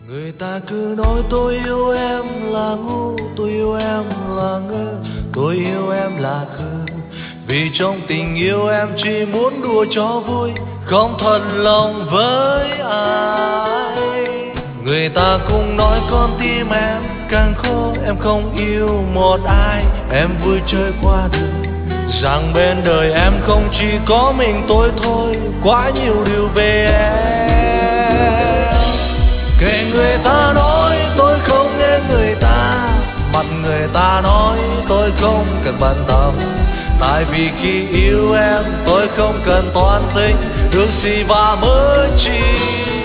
Người ta cứ nói tôi yêu em là ngu, tôi yêu em là ngơ, tôi yêu em là khờ. Vì trong tình yêu em chỉ muốn đùa cho vui, không thật lòng với ai. Người ta cũng nói con tim em càng khô, em không yêu một ai. Em vui chơi qua đời, rằng bên đời em không chỉ có mình tôi thôi, quá nhiều điều về em. Kệ người ta nói tôi không nghe người ta, mặt người ta nói tôi không cần bận tâm. Tại vì khi yêu em tôi không cần toan tính được gì và mơ chi.